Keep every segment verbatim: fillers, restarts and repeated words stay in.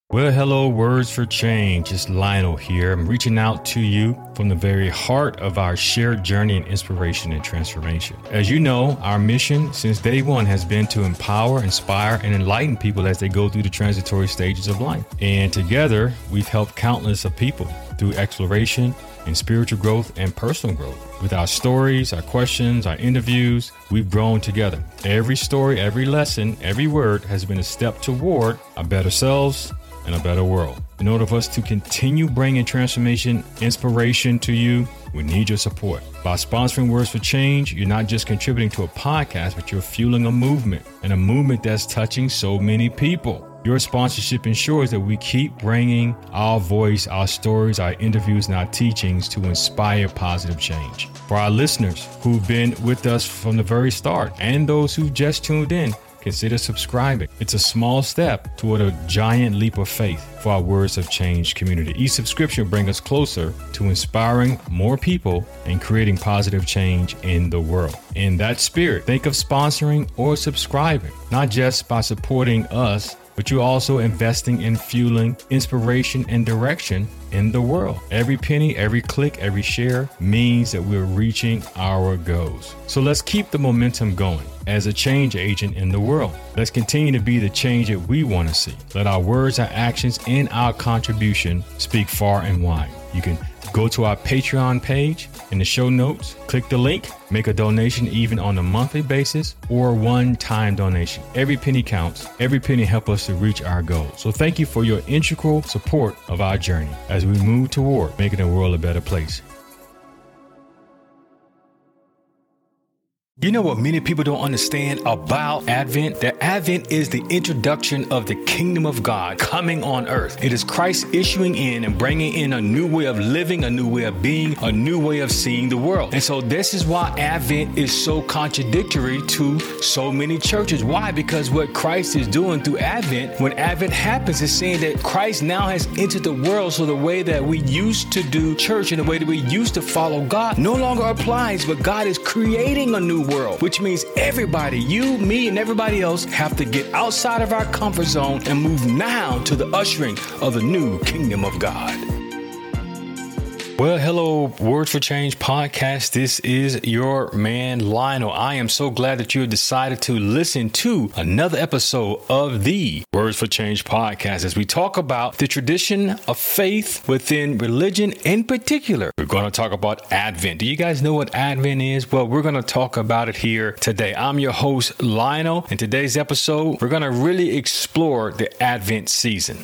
Well, hello, Words for Change. It's Lionel here. I'm reaching out to you from the very heart of our shared journey in inspiration and transformation. As you know, our mission since day one has been to empower, inspire, and enlighten people as they go through the transitory stages of life. And together, we've helped countless of people through exploration and spiritual growth and personal growth. With our stories, our questions, our interviews, we've grown together. Every story, every lesson, every word has been a step toward our better selves and a better world. In order for us to continue bringing transformation, inspiration to you, we need your support. By sponsoring Words for Change, you're not just contributing to a podcast, but you're fueling a movement, and a movement that's touching so many people. Your sponsorship ensures that we keep bringing our voice, our stories, our interviews, and our teachings to inspire positive change. For our listeners who've been with us from the very start and those who've just tuned in, consider subscribing. It's a small step toward a giant leap of faith for our Words of Change community. Each subscription brings us closer to inspiring more people and creating positive change in the world. In that spirit, think of sponsoring or subscribing, not just by supporting us, but you're also investing in fueling inspiration and direction in the world. Every penny, every click, every share means that we're reaching our goals. So let's keep the momentum going as a change agent in the world. Let's continue to be the change that we want to see. Let our words, our actions, and our contribution speak far and wide. You can go to our Patreon page in the show notes, click the link, make a donation even on a monthly basis or one-time donation. Every penny counts. Every penny helps us to reach our goals. So thank you for your integral support of our journey as we move toward making the world a better place. You know what many people don't understand about Advent? That Advent is the introduction of the kingdom of God coming on earth. It is Christ issuing in and bringing in a new way of living, a new way of being, a new way of seeing the world. And so this is why Advent is so contradictory to so many churches. Why? Because what Christ is doing through Advent, when Advent happens, is saying that Christ now has entered the world. So the way that we used to do church and the way that we used to follow God no longer applies, but God is creating a new world, which means everybody, you, me, and everybody else have to get outside of our comfort zone and move now to the ushering of the new kingdom of God. Well, hello, Words for Change podcast. This is your man, Lionel. I am so glad that you have decided to listen to another episode of the Words for Change podcast as we talk about the tradition of faith within religion in particular. We're going to talk about Advent. Do you guys know what Advent is? Well, we're going to talk about it here today. I'm your host, Lionel. In today's episode, we're going to really explore the Advent season.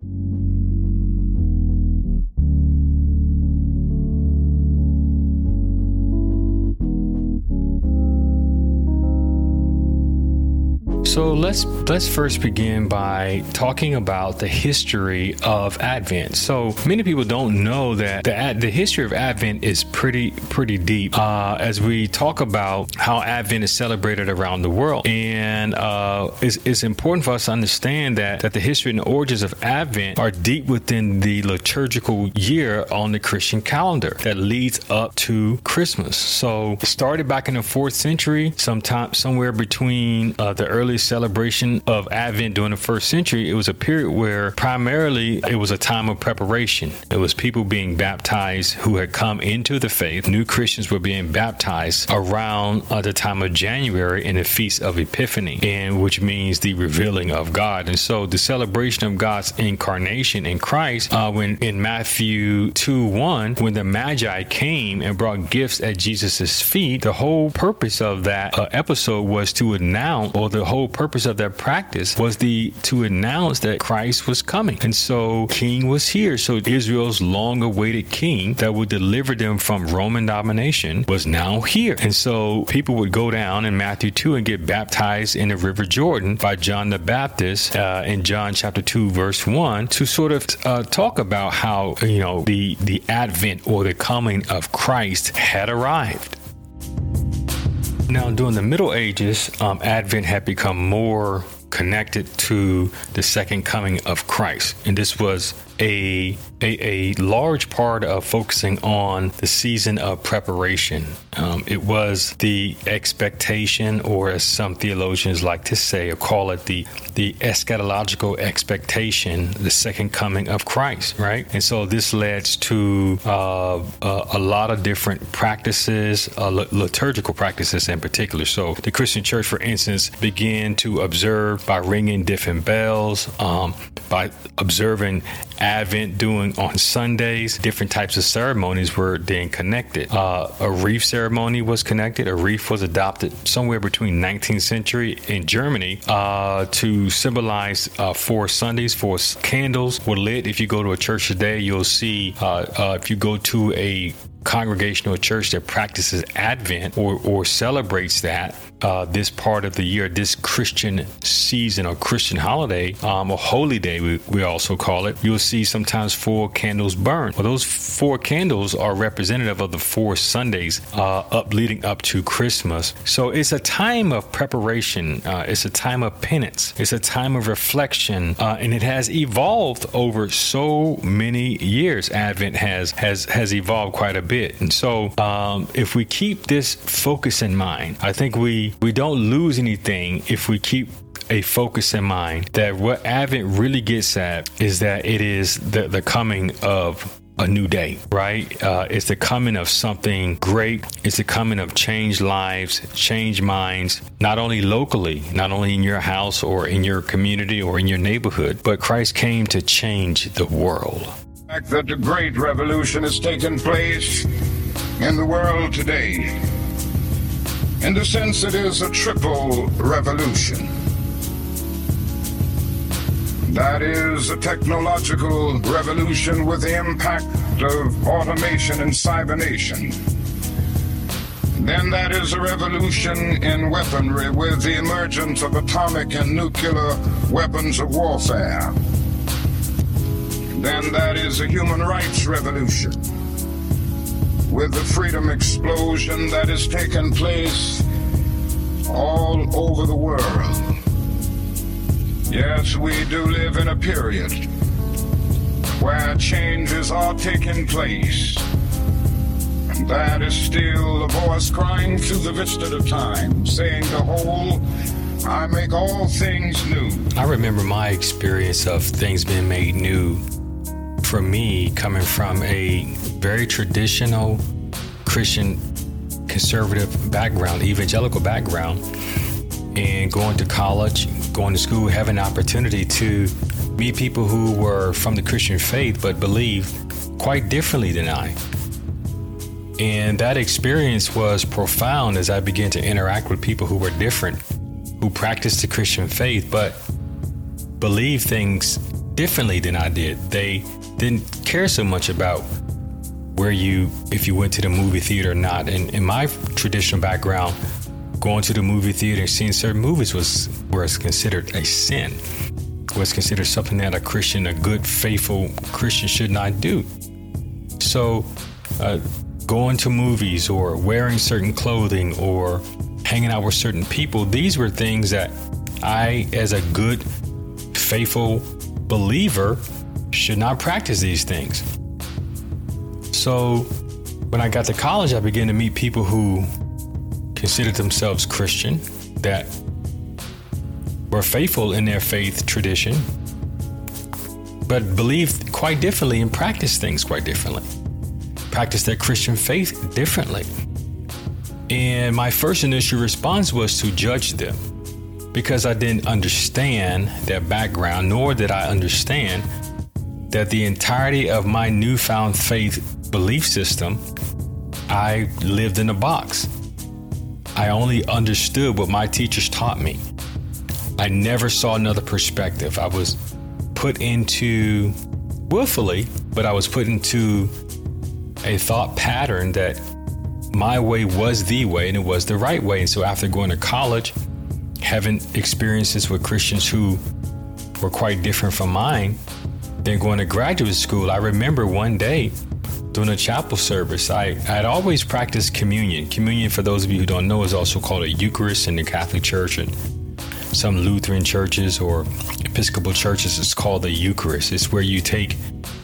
So let's let's first begin by talking about the history of Advent. So many people don't know that the the history of Advent is pretty pretty deep. Uh, as we talk about how Advent is celebrated around the world, and uh, it's, it's important for us to understand that that the history and the origins of Advent are deep within the liturgical year on the Christian calendar that leads up to Christmas. So it started back in the fourth century, sometime somewhere between uh, the earliest celebration of Advent during the first century. It was a period where primarily it was a time of preparation. It was people being baptized who had come into the faith. New Christians were being baptized around uh, the time of January in the Feast of Epiphany, and which means the revealing of God. And so the celebration of God's incarnation in Christ, uh, when in Matthew two one, when the Magi came and brought gifts at Jesus's feet, the whole purpose of that uh, episode was to announce, or the whole purpose of that practice was the to announce that Christ was coming. And so King was here. So Israel's long-awaited king that would deliver them from Roman domination was now here. And so people would go down in Matthew two and get baptized in the River Jordan by John the Baptist uh, in John chapter two, verse one, to sort of uh, talk about how, you know, the, the advent or the coming of Christ had arrived. Now, during the Middle Ages, um, Advent had become more connected to the second coming of Christ. And this was a, a, a large part of focusing on the season of preparation. Um, it was the expectation, or as some theologians like to say, or call it the, the eschatological expectation, the second coming of Christ, right? And so this led to uh, a, a lot of different practices, uh, liturgical practices in particular. So the Christian church, for instance, began to observe by ringing different bells, um, by observing Advent doing on Sundays. Different types of ceremonies were then connected. Uh, a wreath ceremony was connected. A wreath was adopted somewhere between nineteenth century in Germany uh, to symbolize uh, four Sundays. Four candles were lit. If you go to a church today, you'll see uh, uh, if you go to a congregational church that practices Advent or, or celebrates that uh, this part of the year, this Christian season or Christian holiday, um, or holy day, we, we also call it, you'll see sometimes four candles burn. Well, those four candles are representative of the four Sundays uh, up leading up to Christmas. So it's a time of preparation. Uh, it's a time of penance. It's a time of reflection, uh, and it has evolved over so many years. Advent has has has evolved quite a bit. And so um, if we keep this focus in mind, I think we, we don't lose anything if we keep a focus in mind that what Advent really gets at is that it is the, the coming of a new day, right? Uh, it's the coming of something great. It's the coming of changed lives, changed minds, not only locally, not only in your house or in your community or in your neighborhood, but Christ came to change the world. The fact that the great revolution has taken place in the world today. In the sense it is a triple revolution. That is a technological revolution with the impact of automation and cybernation. Then that is a revolution in weaponry with the emergence of atomic and nuclear weapons of warfare. Then that is a human rights revolution with the freedom explosion that has taken place all over the world. Yes, we do live in a period where changes are taking place. And that is still a voice crying through the vista of time, saying, behold, I make all things new. I remember my experience of things being made new. For me, coming from a very traditional Christian conservative background, evangelical background, and going to college, going to school, having an opportunity to meet people who were from the Christian faith but believed quite differently than I. And that experience was profound as I began to interact with people who were different, who practiced the Christian faith but believed things differently than I did. They didn't care so much about where you, if you went to the movie theater or not. And in my traditional background, going to the movie theater and seeing certain movies was was considered a sin, was considered something that a Christian, a good, faithful Christian should not do. So uh, going to movies or wearing certain clothing or hanging out with certain people, these were things that I, as a good, faithful believer, should not practice these things. So when I got to college, I began to meet people who considered themselves Christian, that were faithful in their faith tradition, but believed quite differently and practiced things quite differently, practiced their Christian faith differently. And my first initial response was to judge them because I didn't understand their background, nor did I understand that the entirety of my newfound faith belief system, I lived in a box. I only understood what my teachers taught me. I never saw another perspective. I was put into, willfully, but I was put into a thought pattern that my way was the way and it was the right way. And so after going to college, having experiences with Christians who were quite different from mine, then going to graduate school, I remember one day during a chapel service, I had always practiced communion. Communion, for those of you who don't know, is also called a Eucharist in the Catholic Church. And some Lutheran churches or Episcopal churches, it's called the Eucharist. It's where you take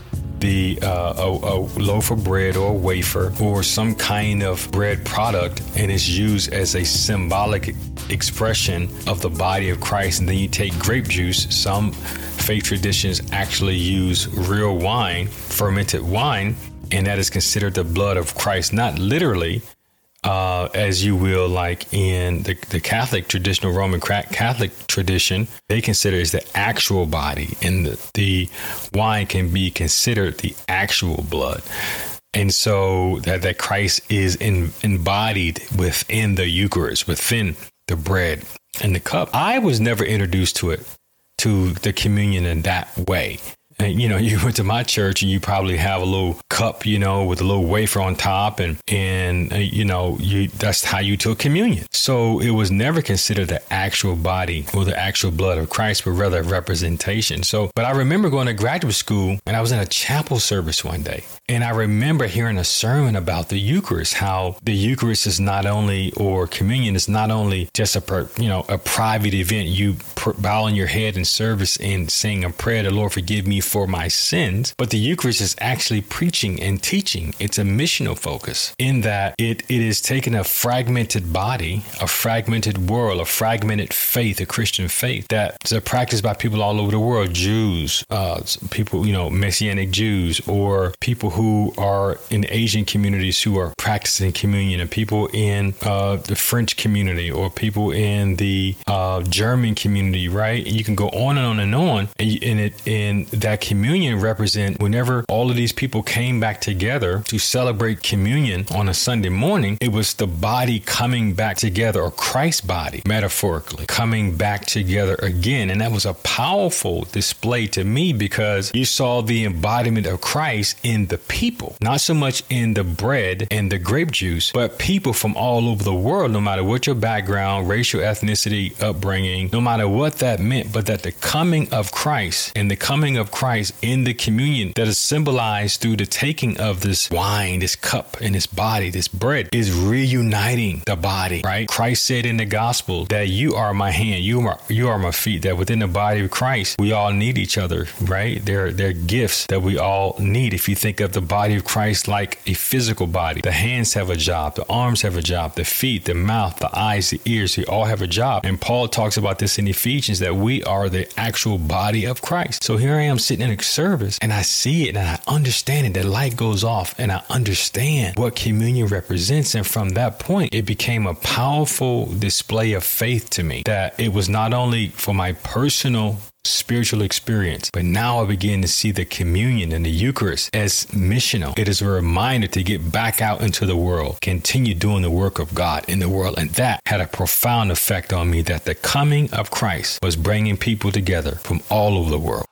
the uh, a, a loaf of bread or a wafer or some kind of bread product, and it's used as a symbolic expression of the body of Christ. And then you take grape juice. Some faith traditions actually use real wine, fermented wine, and that is considered the blood of Christ, not literally uh, as you will like in the, the Catholic traditional Roman Catholic tradition. They consider it as the actual body, and the, the wine can be considered the actual blood. And so that, that Christ is in, embodied within the Eucharist, within the bread and the cup. I was never introduced to it, to the communion in that way. And, you know, you went to my church and you probably have a little cup, you know, with a little wafer on top, and, and uh, you know, you that's how you took communion. So it was never considered the actual body or the actual blood of Christ, but rather a representation. So, but I remember going to graduate school and I was in a chapel service one day, and I remember hearing a sermon about the Eucharist, how the Eucharist is not only, or communion is not only just a, per, you know, a private event. You pr- bow on your head in service and sing a prayer, the Lord forgive me for my sins. But the Eucharist is actually preaching and teaching. It's a missional focus in that it, it is taking a fragmented body, a fragmented world, a fragmented faith, a Christian faith that's practiced by people all over the world, Jews, uh, people, you know, Messianic Jews, or people who are in Asian communities who are practicing communion, and people in uh, the French community, or people in the uh, German community, right? You can go on and on and on, and, and it in that communion represent whenever all of these people came back together to celebrate communion on a Sunday morning, it was the body coming back together, or Christ's body, metaphorically, coming back together again. And that was a powerful display to me, because you saw the embodiment of Christ in the people, not so much in the bread and the grape juice, but people from all over the world, no matter what your background, racial, ethnicity, upbringing, no matter what that meant, but that the coming of Christ and the coming of Christ in the communion that is symbolized through the taking of this wine, this cup, and this body, this bread, is reuniting the body, right? Christ said in the gospel that you are my hand, you are, you are my feet, that within the body of Christ, we all need each other, right? They're, they're gifts that we all need. If you think of the body of Christ like a physical body, the hands have a job, the arms have a job, the feet, the mouth, the eyes, the ears, they all have a job. And Paul talks about this in Ephesians, that we are the actual body of Christ. So here I am sitting in a service, and I see it and I understand it. The light goes off and I understand what communion represents. And from that point, it became a powerful display of faith to me, that it was not only for my personal spiritual experience, but now I begin to see the communion and the Eucharist as missional. It is a reminder to get back out into the world, continue doing the work of God in the world. And that had a profound effect on me, that the coming of Christ was bringing people together from all over the world.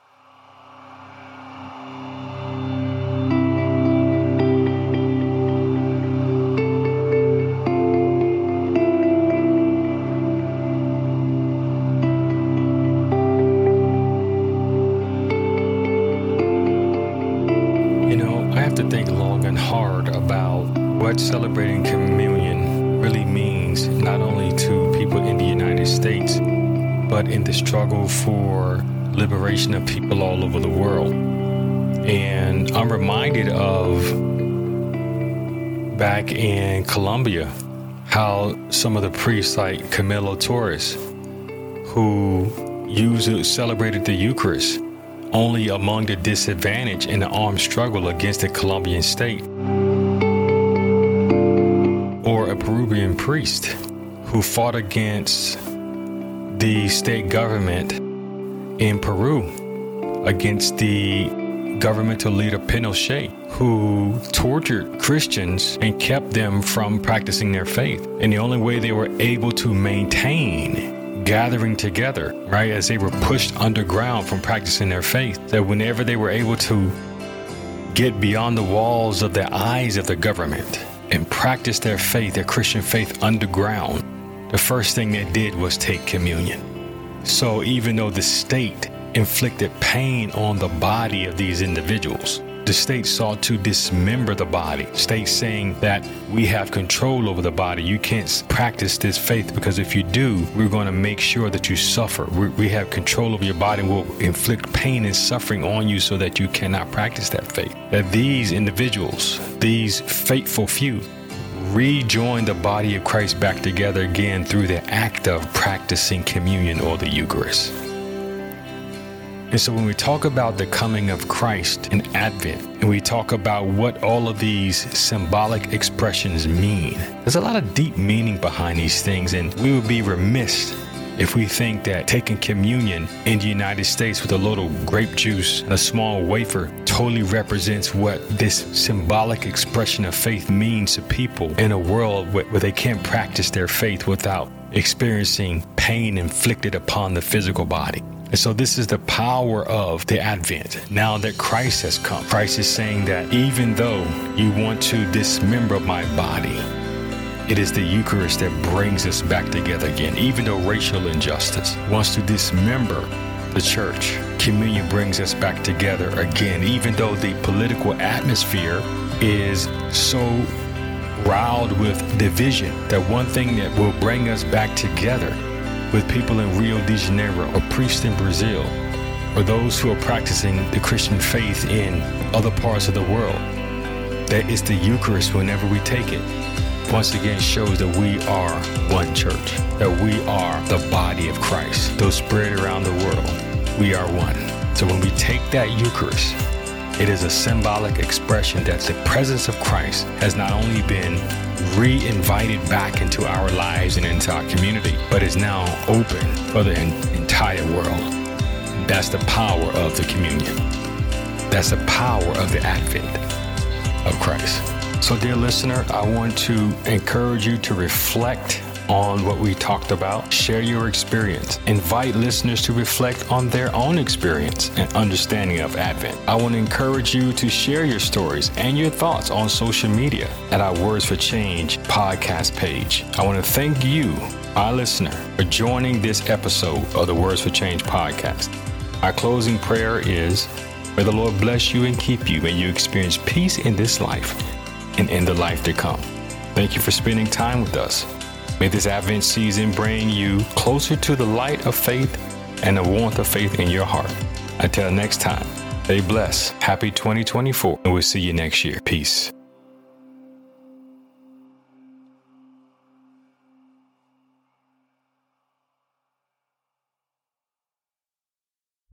Celebrating communion really means not only to people in the United States, but in the struggle for liberation of people all over the world. And I'm reminded of back in Colombia, how some of the priests like Camilo Torres, who used, celebrated the Eucharist only among the disadvantaged in the armed struggle against the Colombian state. Or a Peruvian priest who fought against the state government in Peru, against the governmental leader Pinochet, who tortured Christians and kept them from practicing their faith. And the only way they were able to maintain gathering together, right, as they were pushed underground from practicing their faith, that whenever they were able to get beyond the walls of the eyes of the government and practice their faith, their Christian faith underground, the first thing they did was take communion. So even though the state inflicted pain on the body of these individuals, the state sought to dismember the body. State saying that we have control over the body. You can't practice this faith because if you do, we're going to make sure that you suffer. We, we have control over your body and will inflict pain and suffering on you so that you cannot practice that faith. That these individuals, these faithful few, rejoin the body of Christ back together again through the act of practicing communion or the Eucharist. And so when we talk about the coming of Christ in Advent, and we talk about what all of these symbolic expressions mean, there's a lot of deep meaning behind these things, and we would be remiss if we think that taking communion in the United States with a little grape juice and a small wafer totally represents what this symbolic expression of faith means to people in a world where, where they can't practice their faith without experiencing pain inflicted upon the physical body. And so this is the power of the Advent. Now that Christ has come, Christ is saying that even though you want to dismember my body, it is the Eucharist that brings us back together again. Even though racial injustice wants to dismember the church, communion brings us back together again. Even though the political atmosphere is so riled with division, that one thing that will bring us back together with people in Rio de Janeiro, or priests in Brazil, or those who are practicing the Christian faith in other parts of the world, that is the Eucharist whenever we take it. Once again shows that we are one church, that we are the body of Christ, though spread around the world, we are one. So when we take that Eucharist, it is a symbolic expression that the presence of Christ has not only been re-invited back into our lives and into our community, but is now open for the en- entire world. That's the power of the communion. That's the power of the Advent of Christ. So, dear listener, I want to encourage you to reflect on what we talked about. Share your experience. Invite listeners to reflect on their own experience and understanding of Advent. I want to encourage you to share your stories and your thoughts on social media at our Words for Change podcast page. I want to thank you, our listener, for joining this episode of the Words for Change podcast. Our closing prayer is, may the Lord bless you and keep you. May you experience peace in this life and in the life to come. Thank you for spending time with us. May this Advent season bring you closer to the light of faith and the warmth of faith in your heart. Until next time, stay blessed. Happy twenty twenty-four, and we'll see you next year. Peace.